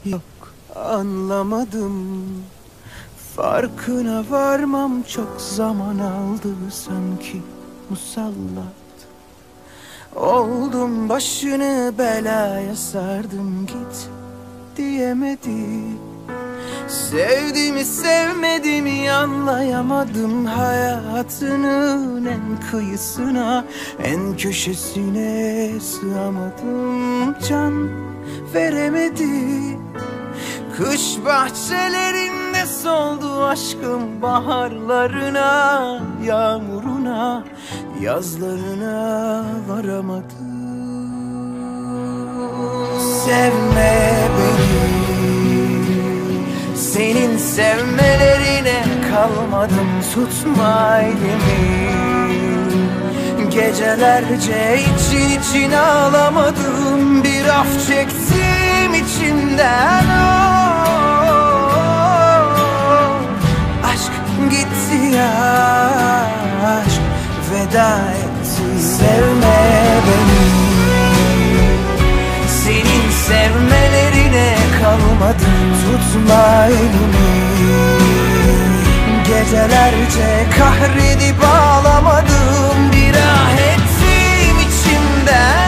Yok, anlamadım. Farkına varmam çok zaman aldı sanki musallat. Oldum başını belaya sardım, git diyemedim. Sevdiğimi sevmediğimi anlayamadım. Hayatının en kıyısına, en köşesine sığamadım. Can veremedi. Kış bahçelerinde soldu aşkım, baharlarına, yağmuruna, yazlarına varamadım. Sevme beni, senin sevmelerine kalmadım, tutma elimi. Gecelerce için için ağlamadım, bir af çektim içimden. Aşk gitti ya, aşk veda etti. Sevme beni, senin sevmelerine kalmadım, tutma elimi. Gecelerce kahredip ağlamadım, bir ah ettim içimden.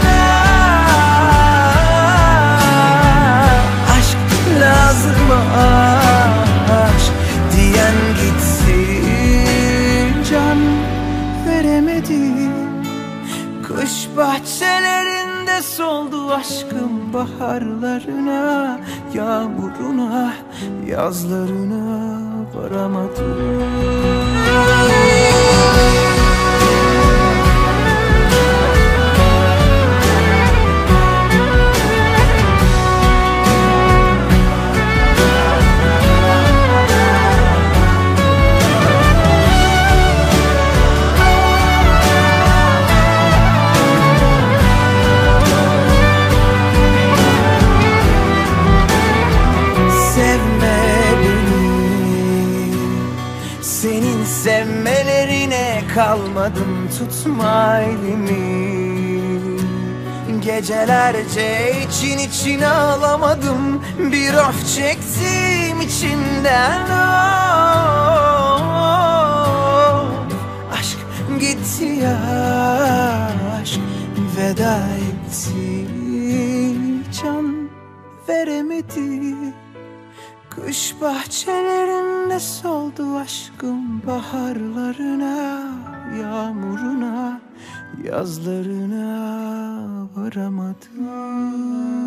Aşk lazım, aşk diyen gitsin, can veremedi. Kış bahçelerinde soldu aşkım, baharlarına, yağmuruna, yazlarına varamadım. Senin sevmelerine kalmadım, tutma elimi. Gecelerce için için ağlamadım, bir af çektim içimden. Aşk gitti ya, aşk veda etti. Can veremedi. Kış bahçelerinde soldu aşkım, baharlarına, yağmuruna, yazlarına varamadım.